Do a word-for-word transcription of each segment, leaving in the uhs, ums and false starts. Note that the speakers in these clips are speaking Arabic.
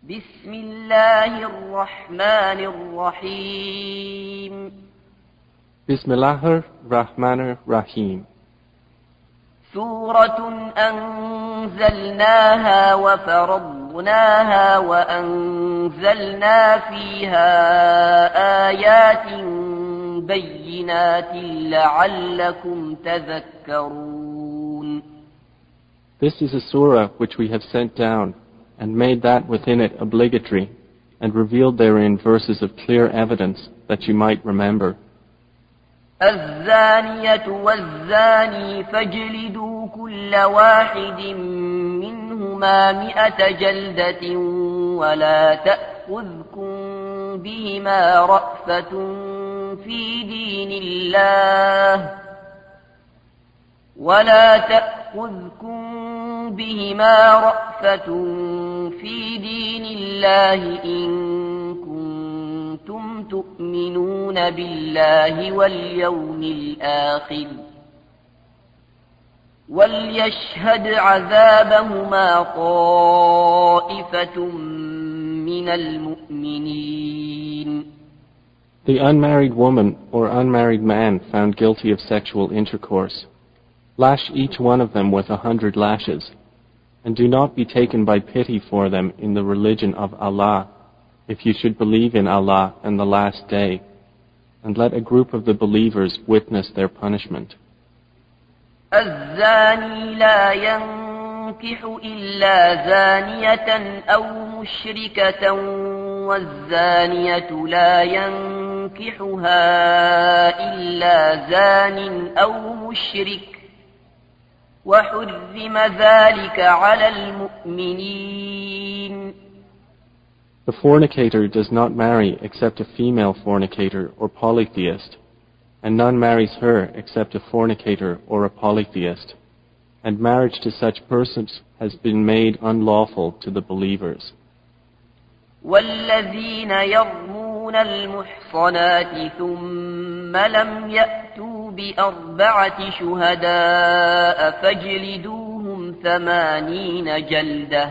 بسم الله الرحمن الرحيم بسم الله الرحمن الرحيم سورة أنزلناها وفرضناها وأنزلنا فيها آيات بينات لعلكم تذكرون. This is a surah which we have sent down and made that within it obligatory and revealed therein verses of clear evidence that you might remember. الزانية والزاني فاجلدوا كل واحد منهما مئة جلدة ولا تأخذكم بهما رأفة في دين الله ولا تأخذكم بهما رأفة في دين الله إن كنتم تؤمنون بالله واليوم الآخر وليشهد عذابهما طائفة من المؤمنين. The unmarried woman or unmarried man found guilty of sexual intercourse, lash each one of them with a hundred lashes, and do not be taken by pity for them in the religion of Allah, if you should believe in Allah and the last day, and let a group of the believers witness their punishment. الزاني لا ينكح إلا زانية أو مشركة والزانية لا ينكحها إلا زان أو مشرك وحرم ذلك على المؤمنين. The fornicator does not marry except a female fornicator or polytheist, and none marries her except a fornicator or a polytheist, and marriage to such persons has been made unlawful to the believers. والذين يرمون المحصنات ثم لم يأتوا بأربعة شهداء فاجلدوهم ثمانين جلدة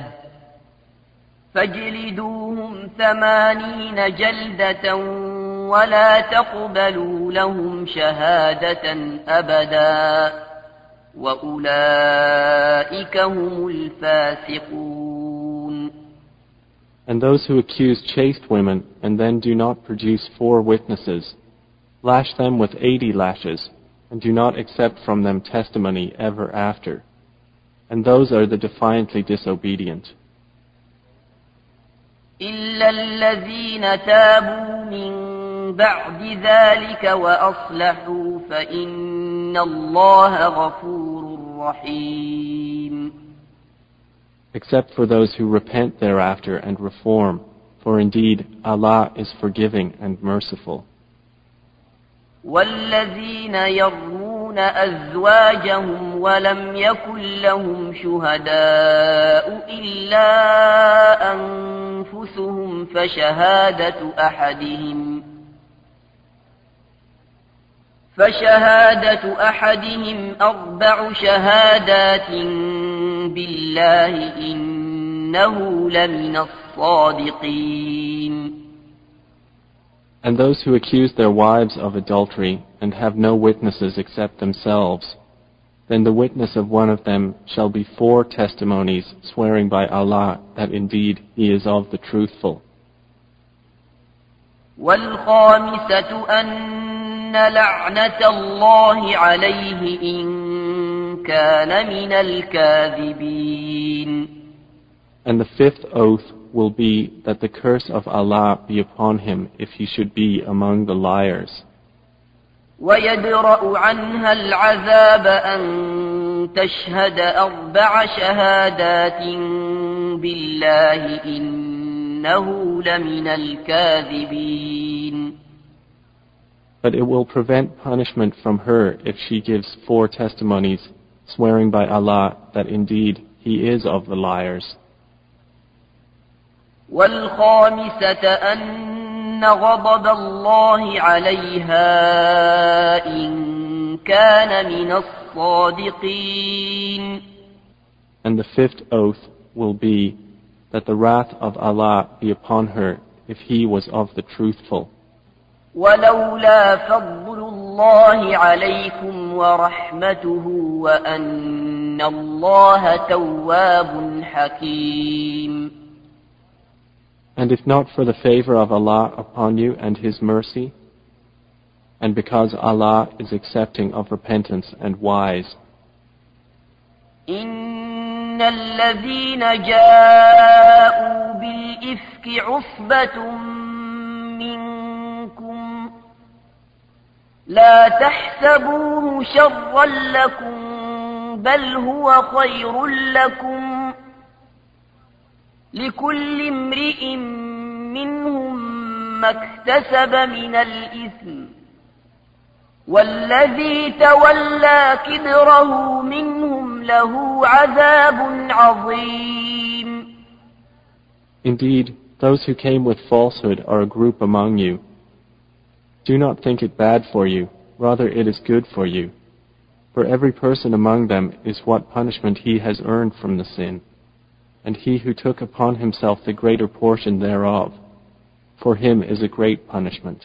فاجلدوهم ثمانين جلدة ولا تقبلوا لهم شهادة أبدا وأولئك هم الفاسقون. And those who accuse chaste women and then do not produce four witnesses, lash them with eighty lashes, and do not accept from them testimony ever after. And those are the defiantly disobedient. إلا الذين تابوا من بعد ذلك وأصلحوا فإن الله غفور رحيم. Except for those who repent thereafter and reform, for indeed Allah is forgiving and merciful. والذين يرمون أزواجهم ولم يكن لهم شهداء إلا أنفسهم فشهادة أحدهم فشهادة أحدهم أربع شهادات بالله إنه لمن الصادقين. And those who accuse their wives of adultery and have no witnesses except themselves, then the witness of one of them shall be four testimonies swearing by Allah that indeed he is of the truthful. والخامسة أن لعنة الله عليه إن كان من الكاذبين. And the fifth oath will be that the curse of Allah be upon him if he should be among the liars. ويدرأ عنها العذاب أن تشهد أربع شهادات بالله إنه لمن الكاذبين. But it will prevent punishment from her if she gives four testimonies swearing by Allah that indeed he is of the liars. والخامسة أن غضب الله عليها إن كان من الصادقين. And the fifth oath will be that the wrath of Allah be upon her if he was of the truthful. ولولا فضل الله عليكم ورحمته وأن الله تواب حكيم. And if not for the favor of Allah upon you and His mercy, and because Allah is accepting of repentance and wise. إن الذين جاءوا بالإفك عصبة منكم لا تحسبوه شرا لكم بل هو خير لكم لكل امرئ منهم ما اكتسب من الإثم والذي تولى كبره منهم له عذاب عظيم. Indeed, those who came with falsehood are a group among you. Do not think it bad for you, rather it is good for you. For every person among them is what punishment he has earned from the sin, and he who took upon himself the greater portion thereof, for him is a great punishment.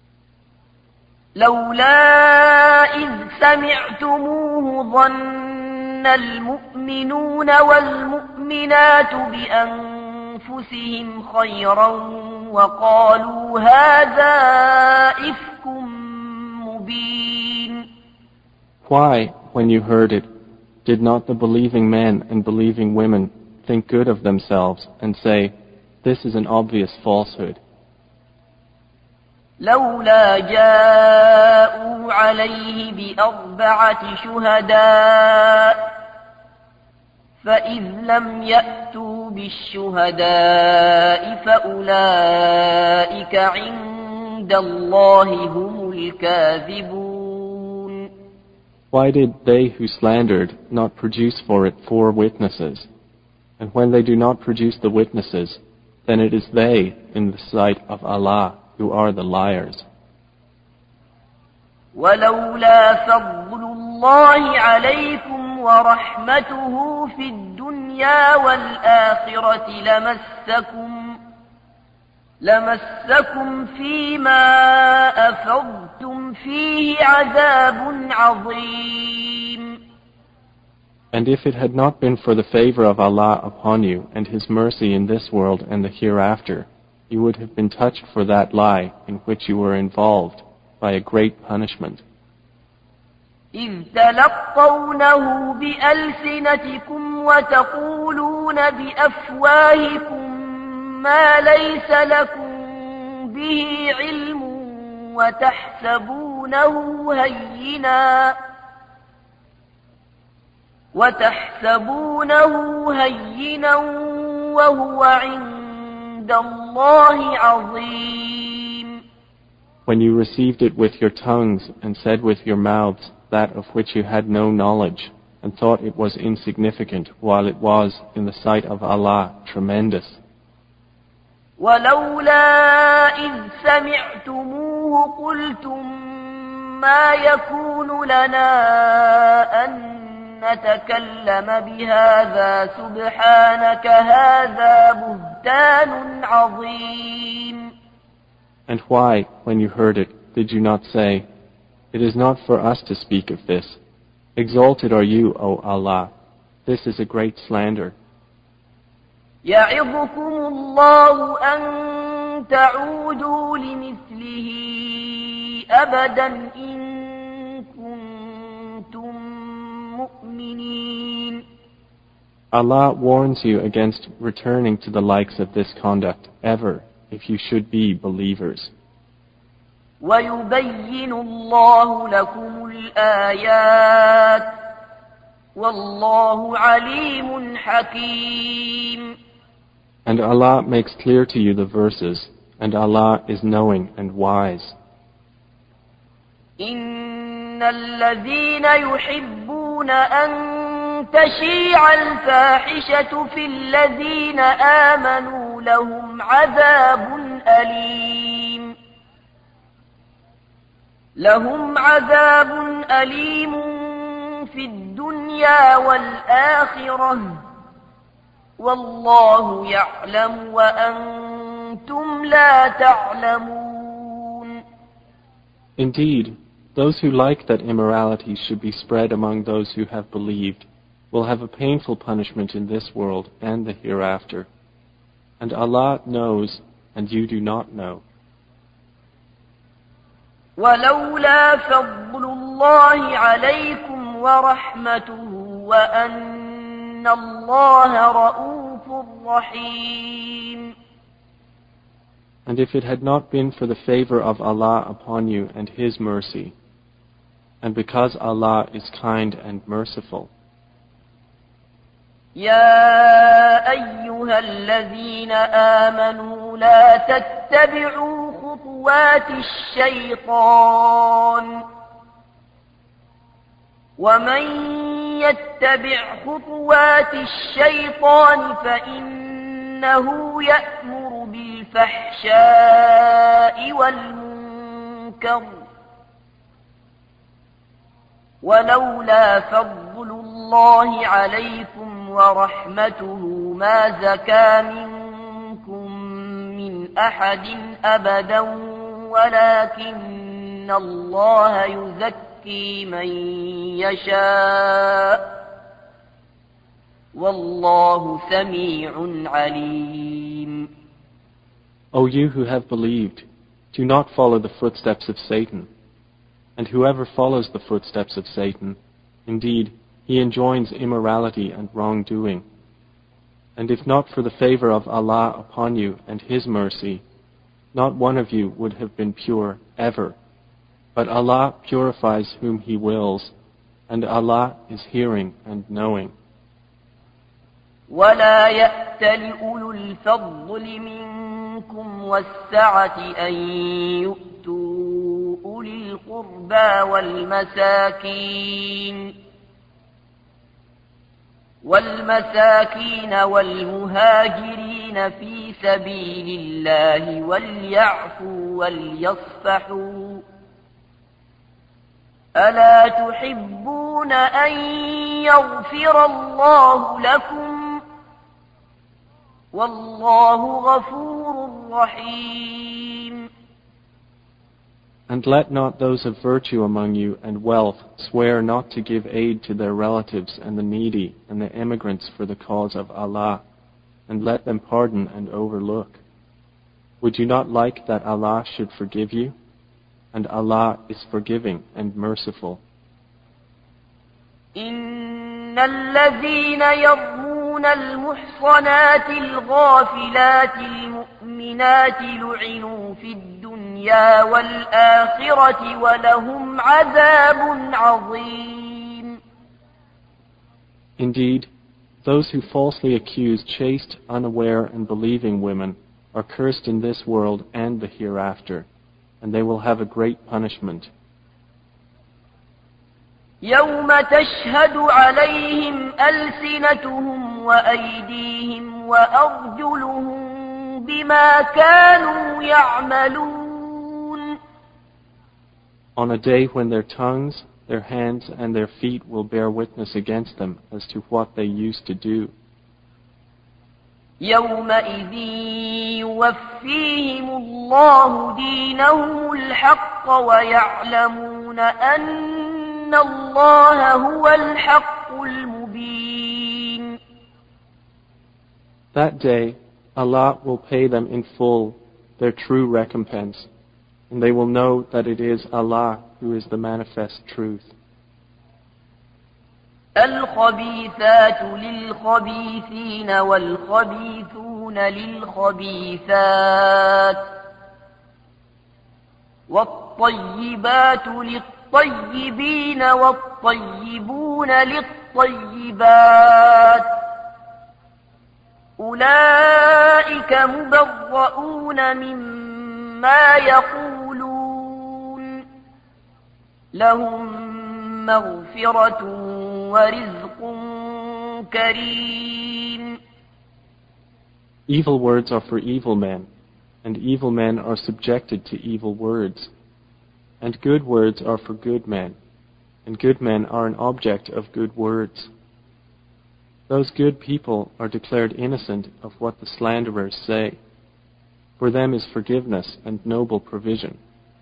لولا إذ سمعتموه ظن المؤمنون والمؤمنات بأنفسهم خيرا وقالوا هذا إفك مبين. Why, when you heard it, did not the believing men and believing women think good of themselves and say, this is an obvious falsehood? لولا جاءوا عليه بأربعة شهداء فإذ لم يأتوا بالشهداء فأولئك عند الله هم الكاذبون. Why did they who slandered not produce for it four witnesses? And when they do not produce the witnesses, then it is they in the sight of Allah who are the liars. ولولا فضل الله عليكم ورحمته في الدنيا والآخرة لمسكم لمسكم فيما أفضتم فيه عذاب عظيم. And if it had not been for the favor of Allah upon you and His mercy in this world and the hereafter, you would have been touched for that lie in which you were involved by a great punishment. إذ تلقونه بألسنتكم وتقولون بأفواهكم ما ليس لكم به علم وتحسبونه هينا وتحسبونه هينا وهو عند الله عظيم. When you received it with your tongues and said with your mouths that of which you had no knowledge and thought it was insignificant while it was in the sight of Allah tremendous. ولولا إذ سمعتموه قلتم ما يكون لنا أن نتكلم بهذا سبحانك هذا بهتان عظيم. And why, when you heard it, did you not say, it is not for us to speak of this. Exalted are you, O Allah. This is a great slander. يعظكم الله أن تعودوا لمثله أبدا إن كنتم مؤمنين. Allah warns you against returning to the likes of this conduct ever, if you should be believers. ويبين الله لكم الآيات والله عليم حكيم. And Allah makes clear to you the verses, and Allah is knowing and wise. إن الذين يحبون أن تشيع الفاحشة في الذين آمنوا لهم عذاب أليم لهم عذاب أليم في الدنيا والآخرة والله يعلم وأنتم لا تعلمون. Indeed, those who like that immorality should be spread among those who have believed will have a painful punishment in this world and the hereafter. And Allah knows, and you do not know. ولولا فضل الله عليكم ورحمته وأن الله رؤوف رحيم. And if it had not been for the favor of Allah upon you and His mercy, and because Allah is kind and merciful. يا أيها الذين آمنوا لا تتبعوا خطوات الشيطان ومن يتبع خطوات الشيطان فإنه يأمر بالفحشاء والمنكر ولولا فضل الله عليكم ورحمته ما زكى منكم من أحد أبدا ولكن الله يزكي من يشاء والله سميع عليم. O you who have believed, do not follow the footsteps of Satan. And whoever follows the footsteps of Satan, indeed, he enjoins immorality and wrongdoing. And if not for the favor of Allah upon you and His mercy, not one of you would have been pure ever. But Allah purifies whom He wills, and Allah is hearing and knowing. ولا يأتل أولو الفضل منكم والسعة أن يؤتوا أولي القربى والمساكين والمساكين والمهاجرين في سبيل الله وليعفوا وليصفحوا ألا تحبون أن يغفر الله لكم والله غفور رحيم. And let not those of virtue among you and wealth swear not to give aid to their relatives and the needy and the emigrants for the cause of Allah, and let them pardon and overlook. Would you not like that Allah should forgive you? And Allah is forgiving and merciful. إن الذين يرمون المحصنات الغافلات المؤمنات لعنوا في الدنيا والآخرة ولهم عذاب عظيم. Indeed, those who falsely accuse chaste, unaware and believing women are cursed in this world and the hereafter, and they will have a great punishment. يوم تشهد عليهم ألسنتهم وأيديهم وأرجلهم بما كانوا يعملون. On a day when their tongues, their hands and their feet will bear witness against them as to what they used to do. يومئذ يوفيهم الله دينهم الحق ويعلمون أن الله هو الحق المبين. That day, Allah will pay them in full their true recompense, and they will know that it is Allah who is the manifest truth. الخبيثات للخبيثين والخبيثون للخبيثات والطيبات للطيبين والطيبون للطيبات أولئك مبرؤون مما يقولون لهم مغفرة ورزق كريم. Evil words are for evil men, and evil men are subjected to evil words. And good words are for good men, and good men are an object of good words. Those good people are declared innocent of what the slanderers say. For them is forgiveness and noble provision.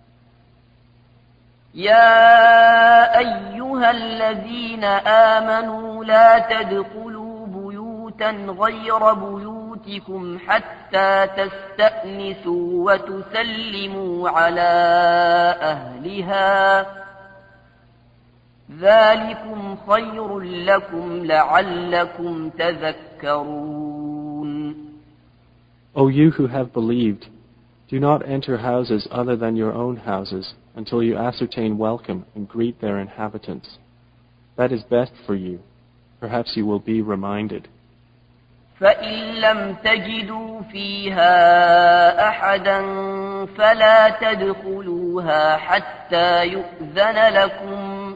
يا أيها الذين آمنوا لا تدخلوا بيوتا غير بيوتكم حتى تستأنسوا وتسلموا على أهلها ذلكم خير لكم لعلكم تذكرون. O you who have believed, do not enter houses other than your own houses until you ascertain welcome and greet their inhabitants. That is best for you. Perhaps you will be reminded. فإن لم تجدوا فيها أحدا فلا تدخلوها حتى يؤذن لكم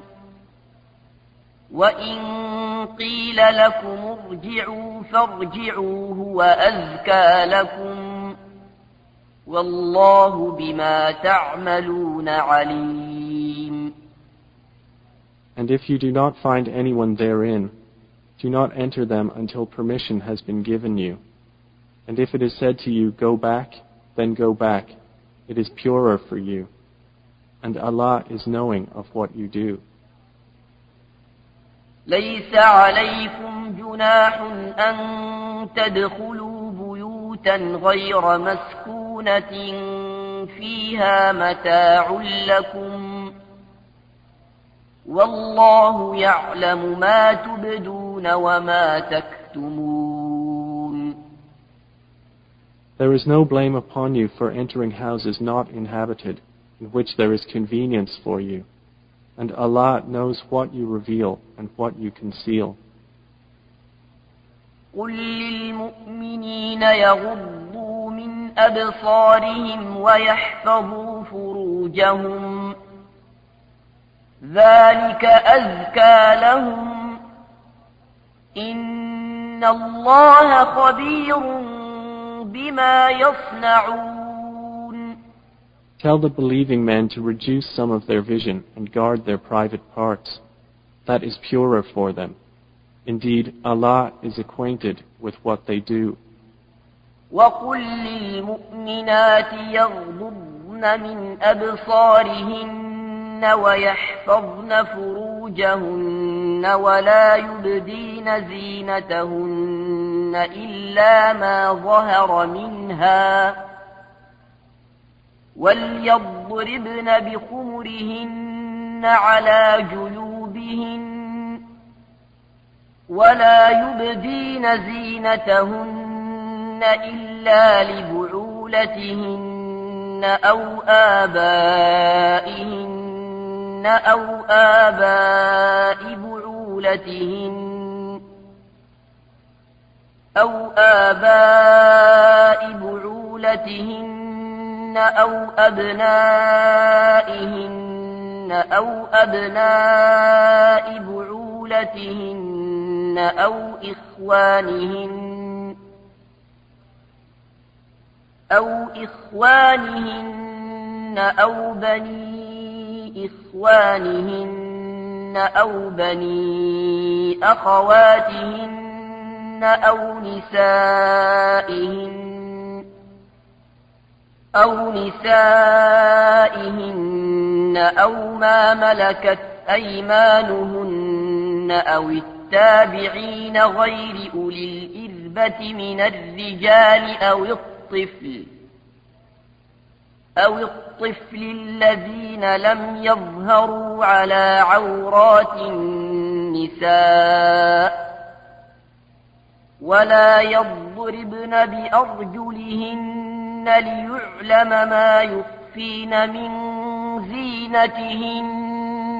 وإن قيل لكم ارجعوا فارجعوا هو أزكى لكم والله بما تعملون عليم. And if you do not find anyone therein, do not enter them until permission has been given you. And if it is said to you, go back, then go back. It is purer for you. And Allah is knowing of what you do. ليس عليكم جناح أن تدخلوا بيوتا غير مسكونة فيها متاع لكم والله يعلم ما تبدون وما تكتمون. There is no blame upon you for entering houses not inhabited, in which there is convenience for you. And Allah knows what you reveal and what you conceal. قل للمؤمنين يغضوا من أبصارهم ويحفظوا فروجهم ذلك أزكى لهم إن الله خبير بما يصنعون. Tell the believing men to reduce some of their vision and guard their private parts. That is purer for them. Indeed, Allah is acquainted with what they do. وَقُلْ لِلْمُؤْمِنَاتِ يَغْضُضْنَ مِنْ أَبْصَارِهِنَّ وَيَحْفَظْنَ فُرُوجَهُنَّ وَلَا يُبْدِينَ زِينَتَهُنَّ إِلَّا مَا ظَهَرَ مِنْهَا وَلْيَضْرِبْنَ بِخُمُرِهِنَّ عَلَى جُيُوبِهِنَّ ولا يبدين زينتهن إلا لبعولتهن أو آبائهن أو آباء بعولتهن أو آباء بعولتهن أو أبنائهن أو أبناء بعولتهن أو إخوانهن أو إخوانهن أو بني إخوانهن أو بني أخواتهن أو نسائهن أو نسائهن أو ما ملكت أيمانهن أو التابعين غير أولي الإربة من الرجال أو الطفل أو الطفل الذين لم يظهروا على عورات النساء ولا يضربن بأرجلهن ليعلم ما يخفين من زينتهن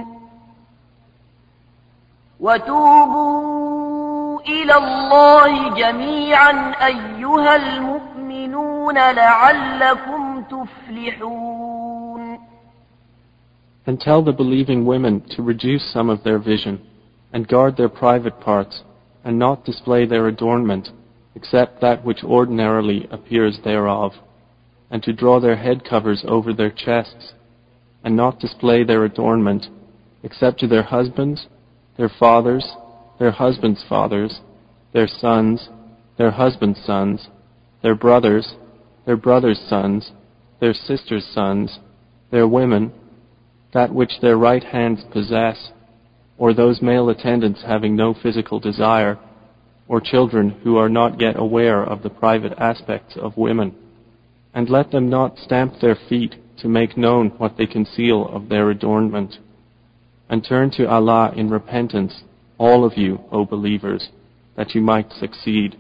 وتوبوا إلى الله جميعا أيها المؤمنون لعلكم تفلحون. And tell the believing women to reduce some of their vision and guard their private parts and not display their adornment except that which ordinarily appears thereof, and to draw their head covers over their chests and not display their adornment except to their husbands, their fathers, their husbands' fathers, their sons, their husbands' sons, their brothers, their brothers' sons, their sisters' sons, their women, that which their right hands possess, or those male attendants having no physical desire, or children who are not yet aware of the private aspects of women. And let them not stamp their feet to make known what they conceal of their adornment. And turn to Allah in repentance, all of you, O believers, that you might succeed.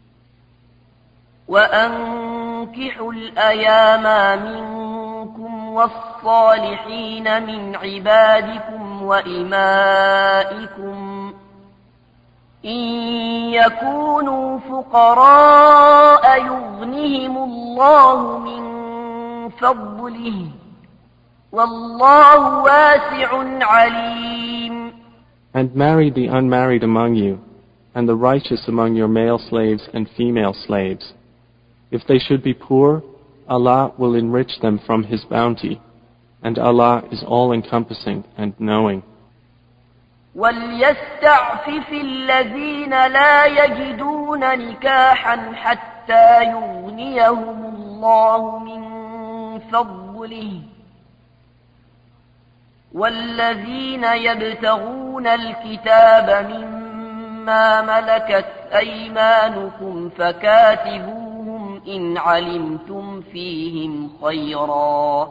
وَأَنكِحُوا الْأَيَامَ مِنكُمْ وَالصَّالِحِينَ مِنْ عِبَادِكُمْ وَإِمَائِكُمْ إِنْ يَكُونُوا فُقَرَاءَ يُغْنِهِمُ اللَّهُ مِنْ فَضْلِهِ وَاللَّهُ وَاسِعٌ عَلِيمٌ. And marry the unmarried among you, and the righteous among your male slaves and female slaves. If they should be poor, Allah will enrich them from His bounty, and Allah is all-encompassing and knowing. وَلْيَسْتَعْفِفِ الَّذِينَ لَا يَجِدُونَ نِكَاحًا حَتَّى يُغْنِيَهُمُ اللَّهُ مِنْ فَضْلِهِ وَالَّذِينَ يَبْتَغُونَ الْكِتَابَ مِمَّا مَلَكَتْ أَيْمَانُكُمْ فَكَاتِبُوهُمْ إِنْ عَلِمْتُمْ فِيهِمْ خَيْرًا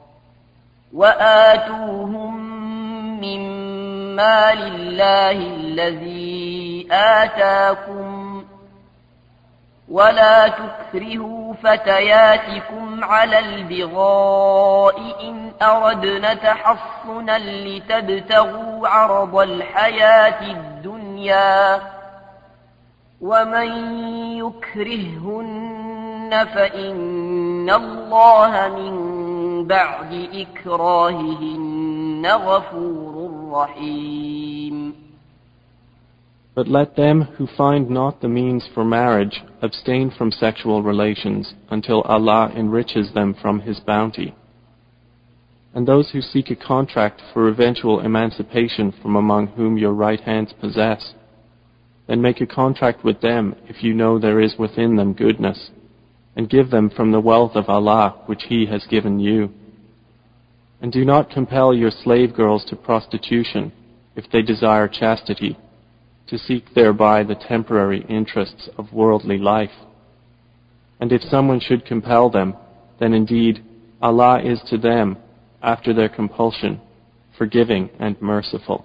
وَآتُوهُمْ مِمَّا لِلَّهِ الَّذِي آتَاكُمْ وَلَا تُكْرِهُوا فَتَيَاتِكُمْ عَلَى الْبِغَاءِ إِنْ أَرَدْنَ تَحَصُّنًا لِتَبْتَغُوا عَرَضَ الْحَيَاةِ الدُّنْيَا وَمَنْ يُكْرِههُّنَّ فَإِنَّ اللَّهَ مِنْ بَعْدِ إِكْرَاهِهِنَّ غَفُورٌ رَحِيمٌ. But let them who find not the means for marriage abstain from sexual relations until Allah enriches them from His bounty. And those who seek a contract for eventual emancipation from among whom your right hands possess, then make a contract with them if you know there is within them goodness, and give them from the wealth of Allah which He has given you. And do not compel your slave girls to prostitution if they desire chastity, to seek thereby the temporary interests of worldly life. And if someone should compel them, then indeed Allah is to them, after their compulsion, forgiving and merciful.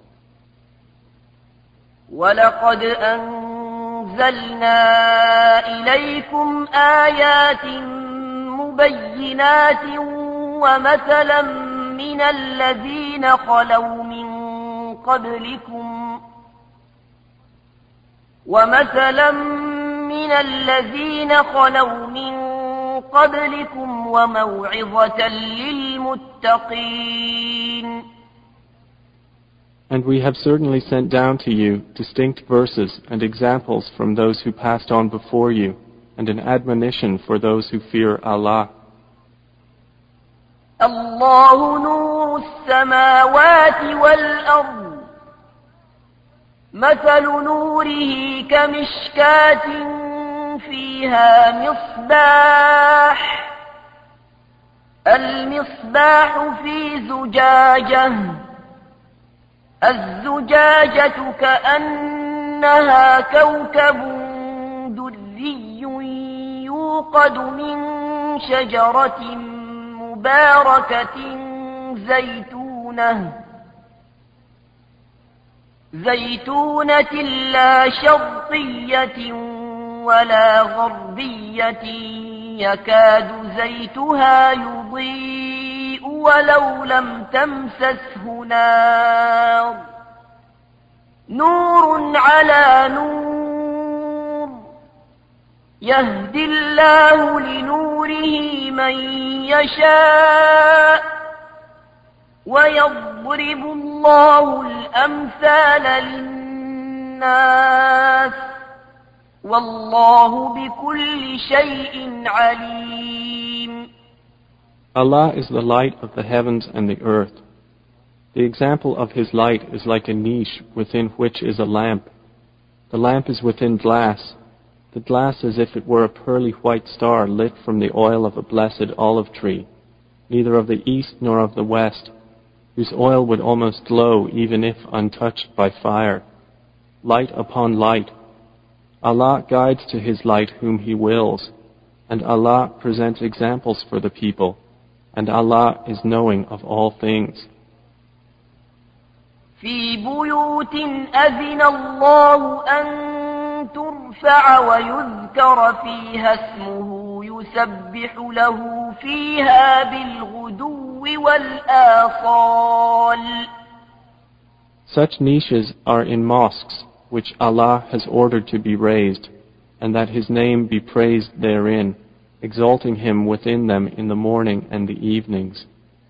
وَلَقَدْ أَنزَلْنَا إِلَيْكُمْ آيَاتٍ مُبَيِّنَاتٍ وَمَثَلًا مِنَ الَّذِينَ خَلَوْا مِنْ قَبْلِكُمْ وَمَثَلًا مِنَ الَّذِينَ خَلَوْا مِنْ قَبْلِكُمْ وَمَوْعِظَةً لِلْمُتَّقِينَ. And we have certainly sent down to you distinct verses and examples from those who passed on before you, and an admonition for those who fear Allah. الله نور السماوات والأرض مثل نوره كمشكاة فيها مصباح المصباح في زجاجة الزجاجة كأنها كوكب دري يوقد من شجرة مباركة زيتونة زيتونة لا شرقية ولا غربية يكاد زيتها يضيء ولو لم تمسسه نار نور على نور يهدي الله لنوره من يشاء ويضرب الله الأمثال للناس والله بكل شيء عليم. Allah is the light of the heavens and the earth. The example of His light is like a niche within which is a lamp. The lamp is within glass, the glass as if it were a pearly white star lit from the oil of a blessed olive tree, neither of the east nor of the west, whose oil would almost glow even if untouched by fire. Light upon light. Allah guides to His light whom He wills, and Allah presents examples for the people, and Allah is knowing of all things. في بيوت أذن الله أن ترفع ويذكر فيها اسمه يسبح له فيها بالغدو والآصال. Such niches are in mosques which Allah has ordered to be raised, and that His name be praised therein, exalting Him within them in the morning and the evenings.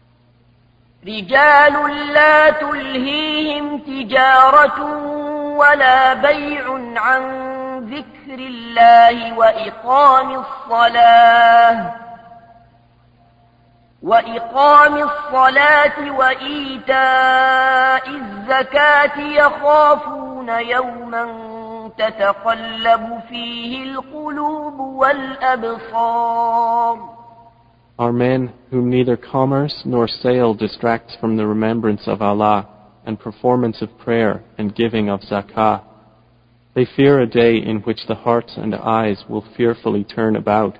رجال لا تلهيهم تجارة ولا بيع عن ذكر الله وإقام الصلاة وإقام الصلاة وإيتاء الزكاة يخافون يوما تتقلب فيه القلوب والأبصار. Are men whom neither commerce nor sale distracts from the remembrance of Allah and performance of prayer and giving of zakah. They fear a day in which the hearts and eyes will fearfully turn about.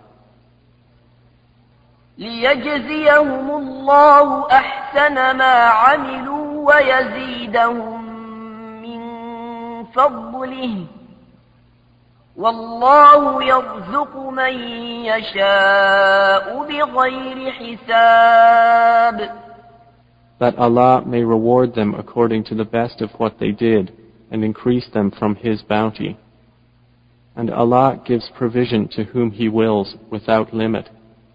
ليجزيهم الله أحسن ما عملوا ويزيدهم من فضله والله يرزق من يشاء بغير حساب. That Allah may reward them according to the best of what they did and increase them from His bounty. And Allah gives provision to whom He wills without limit.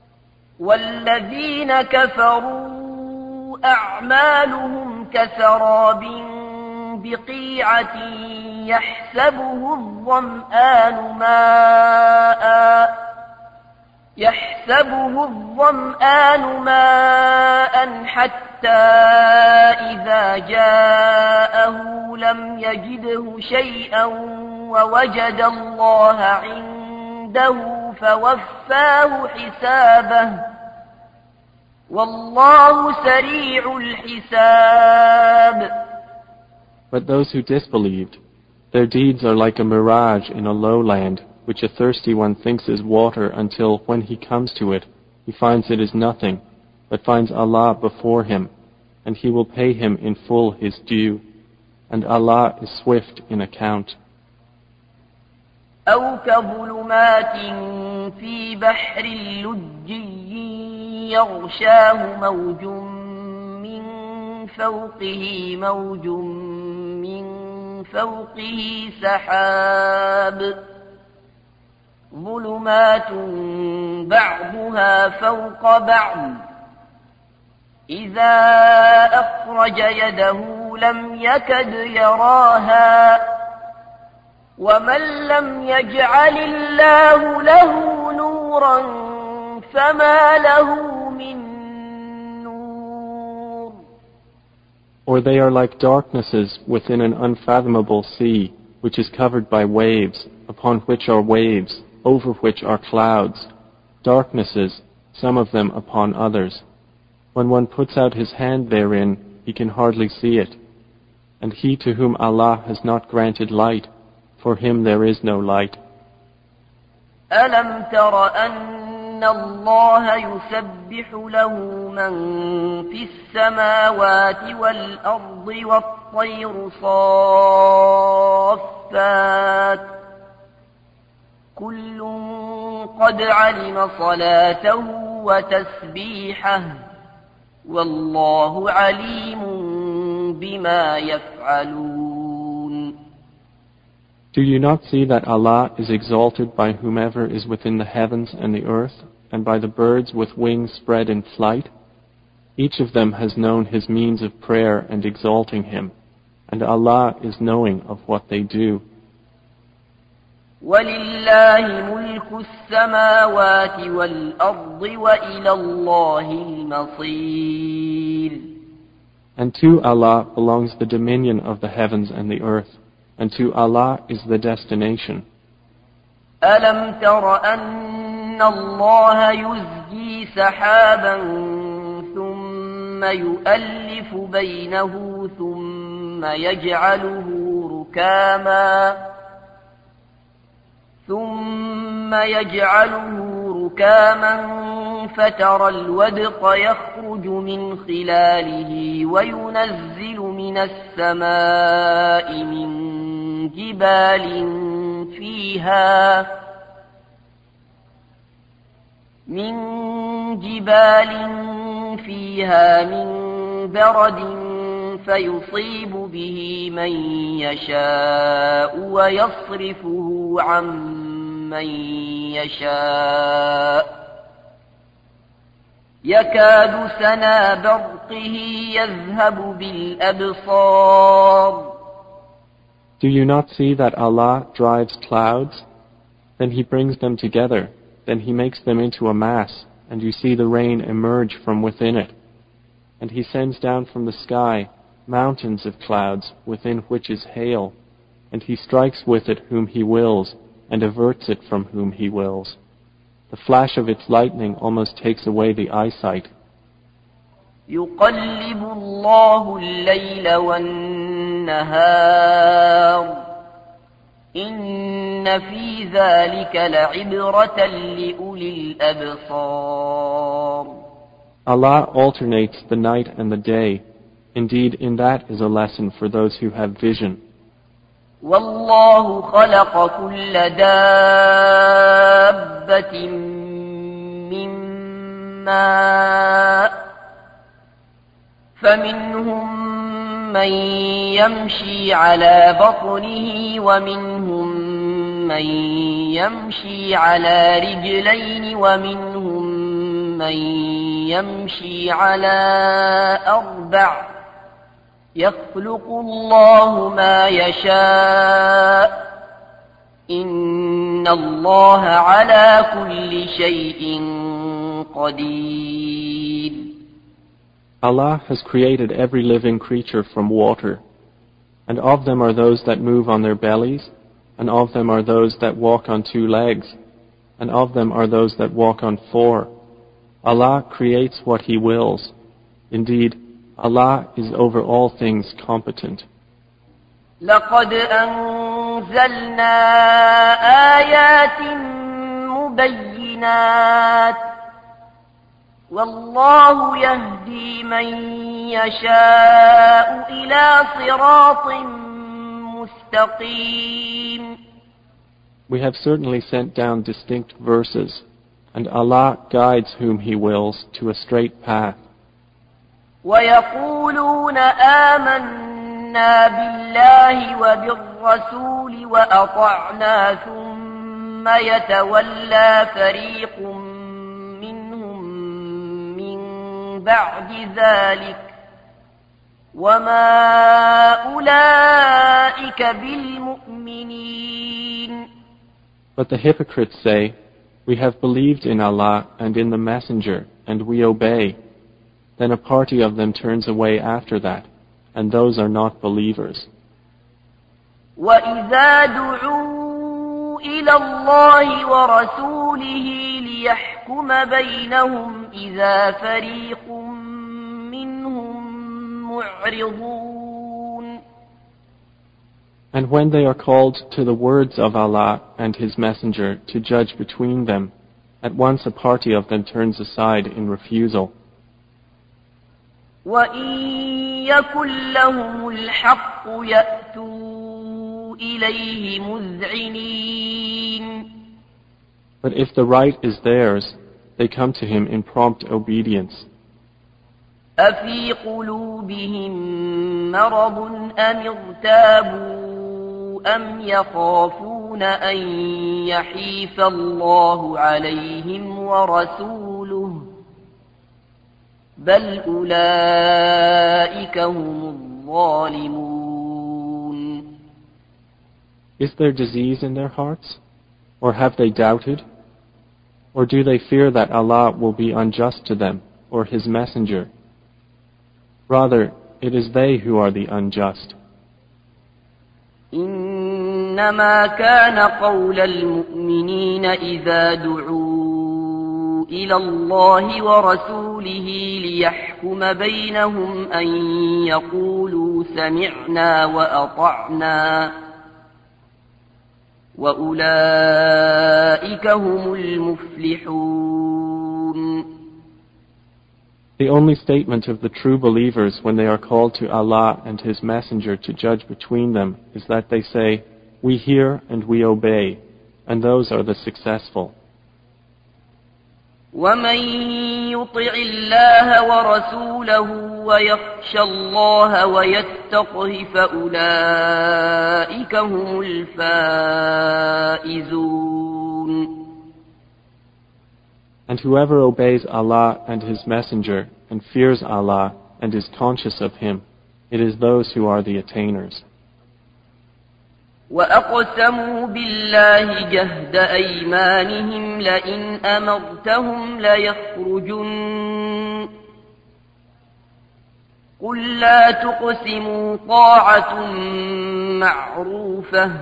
والذين كفروا أعمالهم كسراب بقيعة يحسبه الظمآن ماء يحسبه الظمآن ماء حتى إذا جاءه لم يجده شيئا ووجد الله عنده فوفاه حسابه والله سريع الحساب. But those who disbelieved, their deeds are like a mirage in a lowland, which a thirsty one thinks is water until, when he comes to it, he finds it is nothing, but finds Allah before him, and He will pay him in full his due, and Allah is swift in account. أو كظلمات في بحر لجي يغشاه موج من فوقه موج من فوقه سحاب ظلمات بعضها فوق بعض إذا أخرج يده لم يكد يراها ومن لم يجعل الله له نورا فما له من نور. Or they are like darknesses within an unfathomable sea, which is covered by waves, upon which are waves, over which are clouds, darknesses, some of them upon others. When one puts out his hand therein, he can hardly see it. And he to whom Allah has not granted light, for him there is no light. ألم تر أن الله يسبح له من في السماوات والأرض والطير صافات كل قد علم صلاته وتسبيحه والله عليم بما يفعلون. Do you not see that Allah is exalted by whomever is within the heavens and the earth, and by the birds with wings spread in flight? Each of them has known his means of prayer and exalting Him, and Allah is knowing of what they do. وَلِلَّهِ مُلْكُ السَّمَاوَاتِ وَالْأَرْضِ وَإِلَى اللَّهِ الْمَصِيرُ. And to Allah belongs the dominion of the heavens and the earth, and to Allah is the destination. ألم تر أن الله يزجي سحابا ثم يؤلف بينه ثم يجعله ركاما ثم يجعله ركاما فترى الودق يخرج من خلاله وينزل من السماء من جبال فيها من جبال فيها من برد فيصيب به من يشاء ويصرفه عن من يشاء يكاد سنا برقه يذهب بالأبصار. Do you not see that Allah drives clouds? Then He brings them together. Then He makes them into a mass, and you see the rain emerge from within it. And He sends down from the sky mountains of clouds within which is hail, and He strikes with it whom He wills, and averts it from whom He wills. The flash of its lightning almost takes away the eyesight. يقلب الله الليل والنهار إن في ذلك لعبرة لأولي الأبصار. Allah alternates the night and the day. Indeed, in that is a lesson for those who have vision. والله خلق كل دابة من ماء فمنهم من يمشي على بطنه ومنهم من يمشي على رجلين ومنهم من يمشي على أربع يخلق الله ما يشاء إن الله على كل شيء قدير. Allah has created every living creature from water, and of them are those that move on their bellies, and of them are those that walk on two legs, and of them are those that walk on four. Allah creates what He wills. Indeed, Allah is over all things competent. لقد أنزلنا آيات مبينات والله يهدي من يشاء إلى صراط مستقيم. We have certainly sent down distinct verses, and Allah guides whom He wills to a straight path. ويقولون آمنا بالله وبالرسول وأطعنا ثم يتولى فريق منهم من بعد ذلك وما أولئك بالمؤمنين. But the hypocrites say, we have believed in Allah and in the Messenger, and we obey. Then a party of them turns away after that, and those are not believers. وَإِذَا دُعُوا إِلَى اللَّهِ وَرَسُولِهِ لِيَحْكُمَ بَيْنَهُمْ إِذَا فَرِيقٌ مِّنْهُمْ مُعْرِضُونَ. And when they are called to the words of Allah and His Messenger to judge between them, at once a party of them turns aside in refusal. وَإِن يَكُن لَّهُمُ الْحَقُّ يَأْتُوا إِلَيْهِ مُذْعِنِينَ. But if the right is theirs, they come to Him in prompt obedience. أَفِي قُلُوبِهِم مَّرَضٌ أَمِ ارْتَابُوا أَمْ يَخَافُونَ أَن يَحِيفَ اللَّهُ عَلَيْهِمْ وَرَسُولُهُ بل أولئك هم الظالمون. Is there disease in their hearts? Or have they doubted? Or do they fear that Allah will be unjust to them, or His Messenger? Rather, it is they who are the unjust. إن إنما كان قول المؤمنين إذا دعوا إلى الله ورسوله ليحكم بينهم أن يقولوا سمعنا وأطعنا وأولئك هم المفلحون. The only statement of the true believers when they are called to Allah and His Messenger to judge between them is that they say, "We hear and we obey," and those are the successful. ومن يطع الله ورسوله ويخشى الله ويتقه فأولئك هم الفائزون. And whoever obeys Allah and His Messenger and fears Allah and is conscious of Him, it is those who are the attainers. وأقسموا بالله جهد أيمانهم لئن أمرتهم ليخرجن قل لا تقسموا طاعة معروفة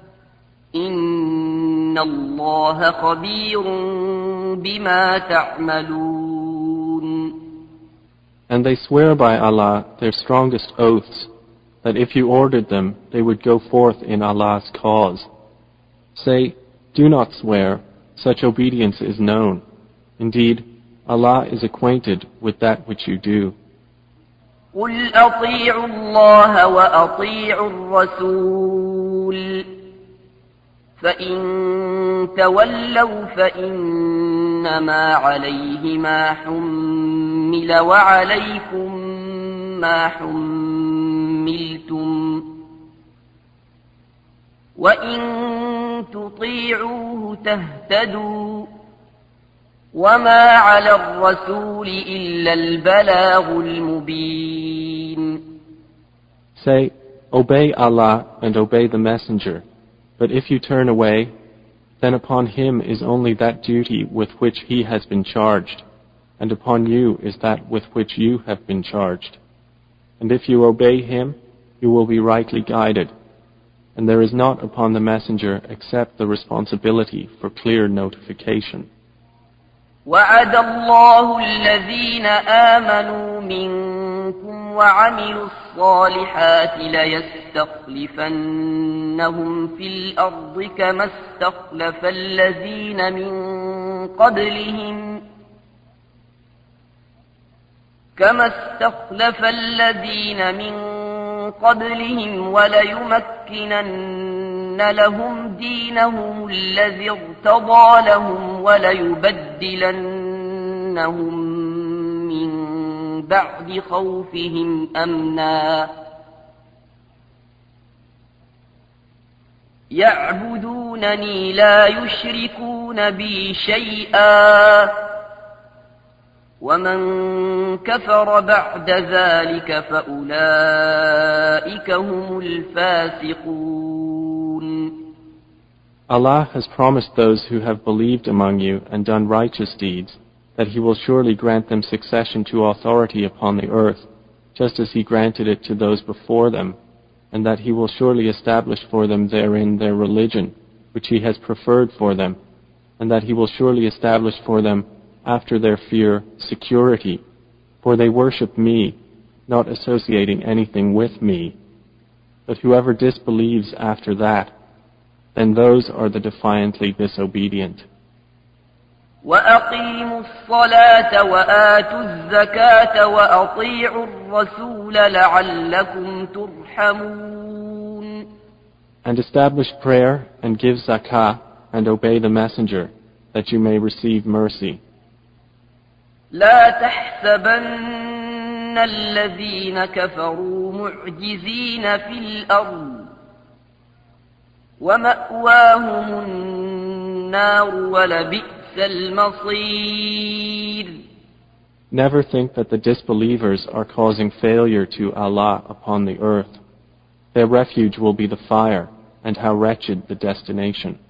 إن الله خبير بما تعملون. And they swear by Allah their strongest oaths, that if you ordered them, they would go forth in Allah's cause. Say, do not swear, such obedience is known. Indeed, Allah is acquainted with that which you do. قل أطيعوا الله وأطيعوا الرسول فإن تولوا فإنما عليه ما حمل وعليكم ما حملتم وإن تطيعوه تهتدوا وما على الرسول إلا البلاغ المبين. Say, obey Allah and obey the Messenger. But if you turn away, then upon him is only that duty with which he has been charged, and upon you is that with which you have been charged. And if you obey him, you will be rightly guided. And there is not upon the Messenger except the responsibility for clear notification. وعد الله الذين آمنوا منكم وعملوا الصالحات ليستخلفنهم في الأرض كما استخلف الذين من قبلهم كما استخلف الذين من قبلهم وليمكنن لهم دينهم الذي ارتضى لهم وليبدلنهم من بعد خوفهم أمنا يعبدونني لا يشركون بي شيئا ومن كفر بعد ذلك فأولئك هم الفاسقون. Allah has promised those who have believed among you and done righteous deeds that He will surely grant them succession to authority upon the earth, just as He granted it to those before them, and that He will surely establish for them therein their religion, which He has preferred for them, and that He will surely establish for them after their fear security, for they worship me, not associating anything with me. But whoever disbelieves after that, then those are the defiantly disobedient. وَأَقِيمُوا الصَّلَاةَ وَآتُوا الزَّكَاةَ وَأَطِيعُوا الرَّسُولَ لَعَلَّكُمْ تُرْحَمُونَ. And establish prayer and give zakah and obey the Messenger, that you may receive mercy. لا تحسبن الذين كفروا معجزين في الأرض ومأواهم النار ولبئس المصير. Never think that the disbelievers are causing failure to Allah upon the earth. Their refuge will be the fire, and how wretched the destination.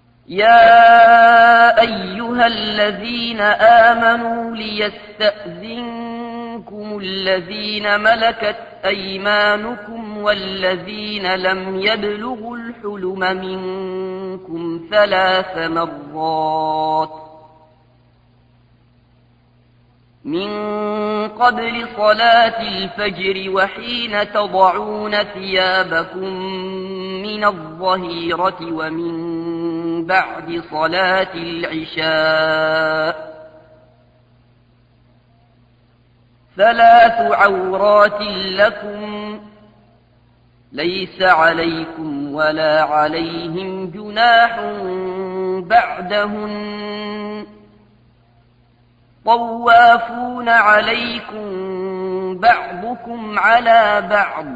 يا أيها الذين آمنوا ليستأذنكم الذين ملكت أيمانكم والذين لم يبلغوا الحلم منكم ثلاث مرات من قبل صلاة الفجر وحين تضعون ثيابكم من الظهيرة ومن بعد صلاة العشاء ثلاث عورات لكم ليس عليكم ولا عليهم جناح بعدهن طوافون عليكم بعضكم على بعض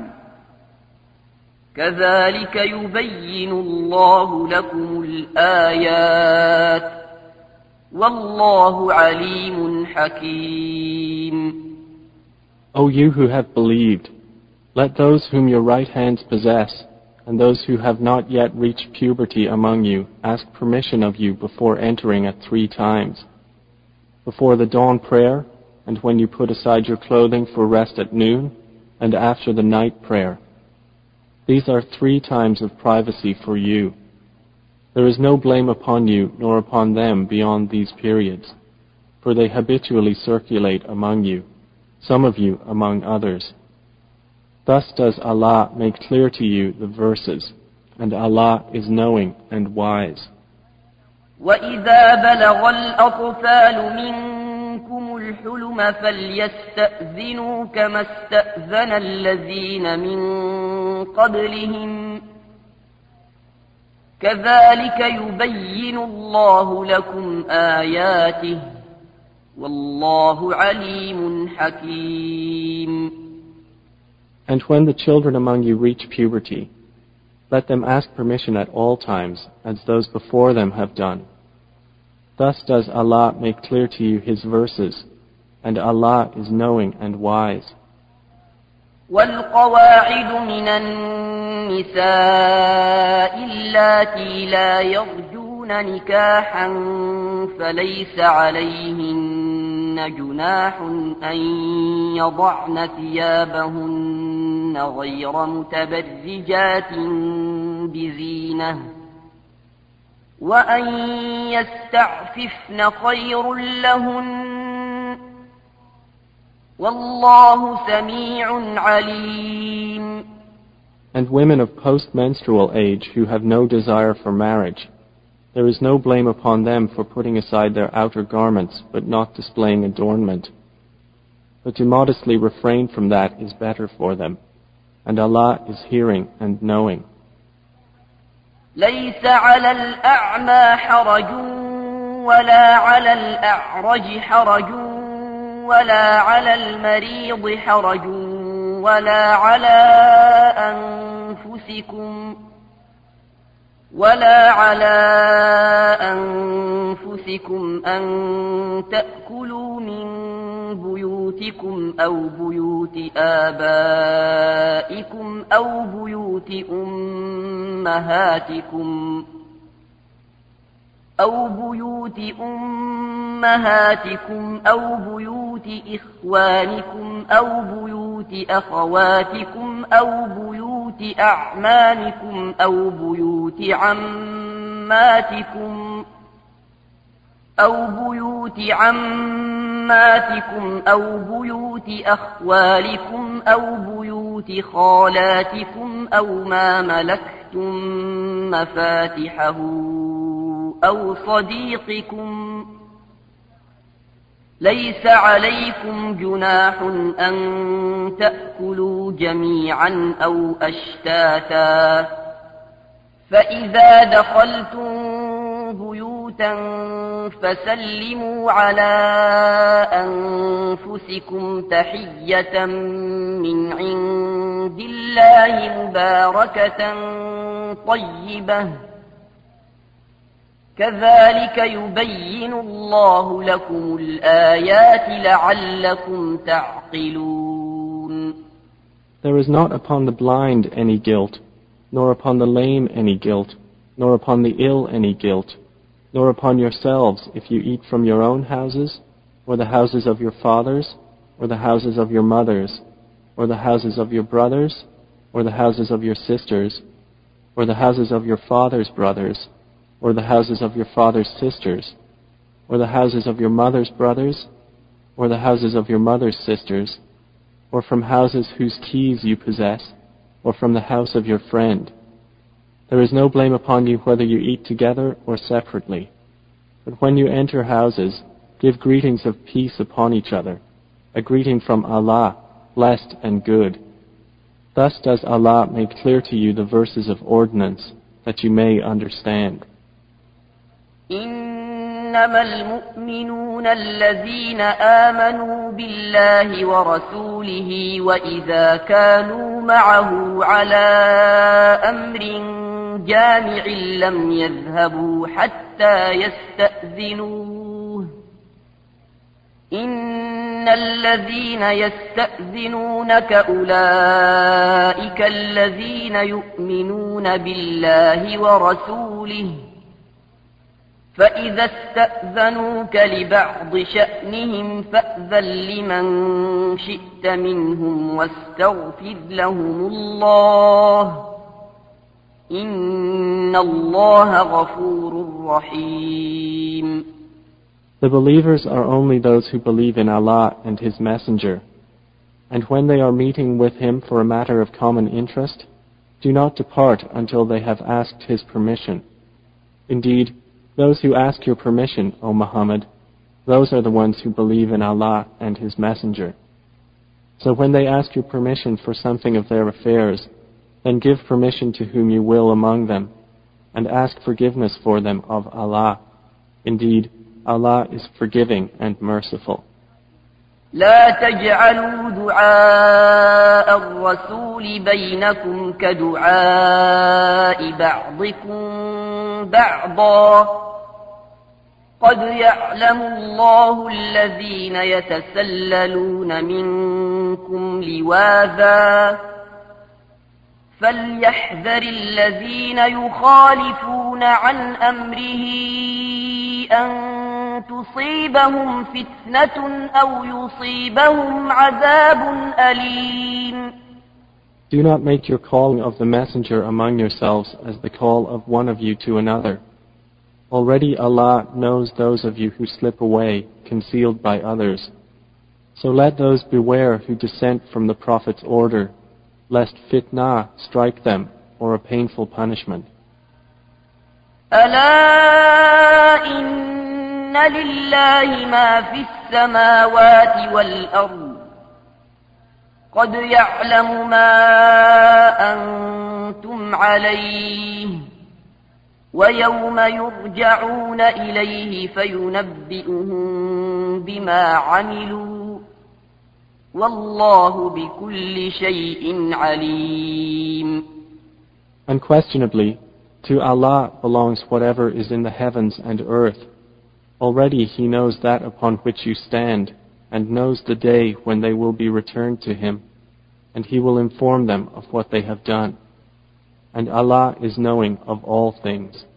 كذلك يبين الله لكم الآيات والله عليم حكيم. O you who have believed, let those whom your right hands possess and those who have not yet reached puberty among you ask permission of you before entering at three times. Before the dawn prayer, and when you put aside your clothing for rest at noon, and after the night prayer. These are three times of privacy for you. There is no blame upon you nor upon them beyond these periods, for they habitually circulate among you, some of you among others. Thus does Allah make clear to you the verses, and Allah is knowing and wise. وَإِذَا بَلَغَ الْأَطْفَالُ مِنكُمُ الْحُلُمَ فَلْيَسْتَأْذِنُوا كَمَا اسْتَأْذَنَ الَّذِينَ مِن قَبْلِهِمْ كَذَلِكَ يُبَيِّنُ اللَّهُ لَكُمْ آيَاتِهِ وَاللَّهُ عَلِيمٌ حَكِيمٌ. And when the children among you reach puberty, let them ask permission at all times, as those before them have done. Thus does Allah make clear to you His verses, and Allah is knowing and wise. وَالْقَوَاعِدُ مِنَ النِّسَاءِ اللَّاتِي لَا يَرْجُونَ نِكَاحًا فَلَيْسَ عَلَيْهِنَّ جُنَاحٌ أَن يَضَعْنَ ثِيَابَهُنَّ غَيْرَ مُتَبَرِّجَاتٍ بِزِينَةٍ وَأَن يَسْتَعْفِفْنَ خَيْرٌ لَّهُنَّ وَاللَّهُ سَمِيعٌ عَلِيمٌ. And women of post-menstrual age who have no desire for marriage, there is no blame upon them for putting aside their outer garments but not displaying adornment. But to modestly refrain from that is better for them, and Allah is hearing and knowing. ليس على الأعمى حرج ولا على الأعرج حرج ولا على المريض حرج ولا على أنفسكم ولا على أنفسكم أن تأكلوا من بيوتكم أو بيوت آبائكم أو بيوت أمهاتكم أو بيوت أمهاتكم أو بيوت إخوانكم أو بيوت أخواتكم أو بيوت أعمامكم أو بيوت عماتكم أو بيوت عماتكم أو بيوت أخوالكم أو بيوت خالاتكم أو ما ملكتم مفاتحه أو صديقكم. ليس عليكم جناح أن تأكلوا جميعا أو أشتاتا فإذا دخلتم بيوتا فسلموا على أنفسكم تحية من عند الله مباركة طيبة كذلك يبين الله لكم الآيات لعلكم تعقلون. There is not upon the blind any guilt, nor upon the lame any guilt, nor upon the ill any guilt, nor upon yourselves if you eat from your own houses, or the houses of your fathers, or the houses of your mothers, or the houses of your brothers, or the houses of your sisters, or the houses of your father's brothers, or the houses of your father's sisters, or the houses of your mother's brothers, or the houses of your mother's sisters, or from houses whose keys you possess, or from the house of your friend. There is no blame upon you whether you eat together or separately. But when you enter houses, give greetings of peace upon each other, a greeting from Allah, blessed and good. Thus does Allah make clear to you the verses of ordinance, that you may understand. إنما المؤمنون الذين آمنوا بالله ورسوله وإذا كانوا معه على أمر جامع لم يذهبوا حتى يستأذنوه إن الذين يستأذنونك أولئك الذين يؤمنون بالله ورسوله فإذا استأذنوك لبعض شأنهم فأذن لمن شئت منهم واستغفر لهم الله إن الله غفور رحيم. The believers are only those who believe in Allah and His Messenger, and when they are meeting with Him for a matter of common interest, do not depart until they have asked His permission. Indeed, those who ask your permission, O Muhammad, those are the ones who believe in Allah and His Messenger. So when they ask your permission for something of their affairs, then give permission to whom you will among them, and ask forgiveness for them of Allah. Indeed, Allah is forgiving and merciful. لا تجعلوا دعاء الرسول بينكم كدعاء بعضكم بعضا قد يعلم الله الذين يتسللون منكم لواذا فليحذر الذين يخالفون عن أمره أن تصيبهم فتنة أو يصيبهم عذاب أليم. Do not make your calling of the messenger among yourselves as the call of one of you to another. Already Allah knows those of you who slip away, concealed by others. So let those beware who dissent from the Prophet's order, lest fitna strike them or a painful punishment. ألا إن لله ما في السماوات والأرض قد يعلم ما أنتم عليه ويوم يرجعون إليه فينبئهم بما عملوا والله بكل شيء عليم. Unquestionably, to Allah belongs whatever is in the heavens and earth. Already He knows that upon which you stand, and knows the day when they will be returned to Him, and He will inform them of what they have done. And Allah is knowing of all things.